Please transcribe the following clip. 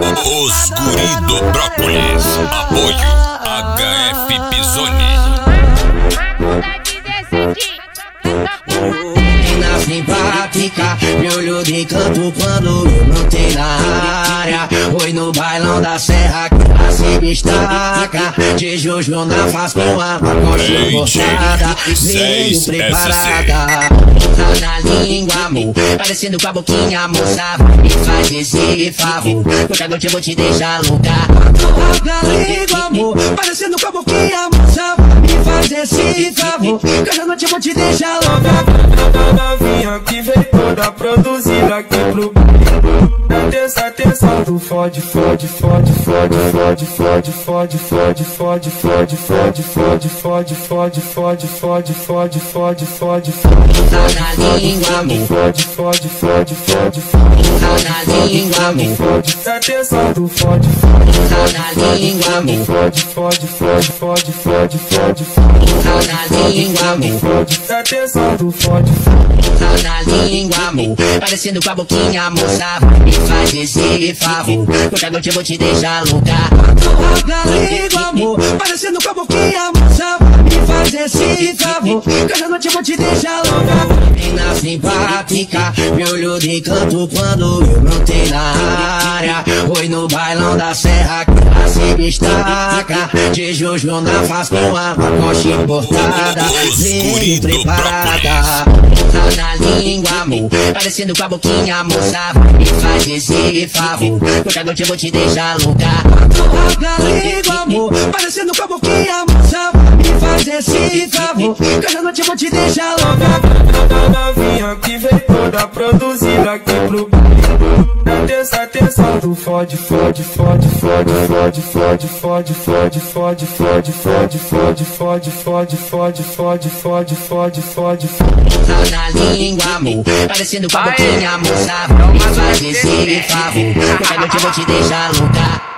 Os guri do brócolis. Apoio HF Pisoni. Menina simpática, me olhou de canto quando eu não tenho na área. Oi no bailão da serra que ela se destaca. De Jojo na faz com a coxa cortada. Veio preparada, tá na língua, amor, parecendo com a boquinha, moça. Me faz esse favor, porque a noite eu vou te deixar louca. Na língua, amor, parecendo com a boquinha, moça. Me faz esse favor, que hoje à noite eu vou te deixar louca. Novinha que veio toda produzida aqui pro Presta atenção do fode, fode, fode, fode, fode, fode, fode, fode, fode, fode, fode, fode, fode, fode, fode, fode, fode, fode, fode, tá na língua, amor, fode, fode, fode, fode, tá na língua, amor, presta atenção do fode, tá na língua, amor, fode, fode, fode, fode, fode, fode, tá na língua, amor, presta atenção do fode, tá na língua, amor, parecendo com a boquinha, moça. Me faz esse favor, porque a noite eu vou te deixar louca. Na língua, amor, parecendo com a boquinha, moça. Me faz esse favor, que hoje à noite eu vou te deixar louca. Menina simpática, me olhou de canto quando eu não tenho na área. Oi no bailão da serra que ela se destaca. De Jojo na faz com a coxa importada. Veio preparada, tá na língua, amor, parecendo com a boquinha, moça. Me faz esse favor, porque a noite eu vou te deixar louca. Na língua, amor, parecendo com a boquinha, moça. Me faz esse favor, que hoje à noite eu vou te deixar louca. Novinha que veio toda produzida aqui pro Presta atenção do fode, fode, fode, fode, fode, fode, fode, fode, fode, fode, fode, fode, fode, fode, fode, fode, fode, fode, fode, tá na língua, amor, parecendo com a boquinha, moça. Me faz esse favor, porque a noite eu vou te deixar louca.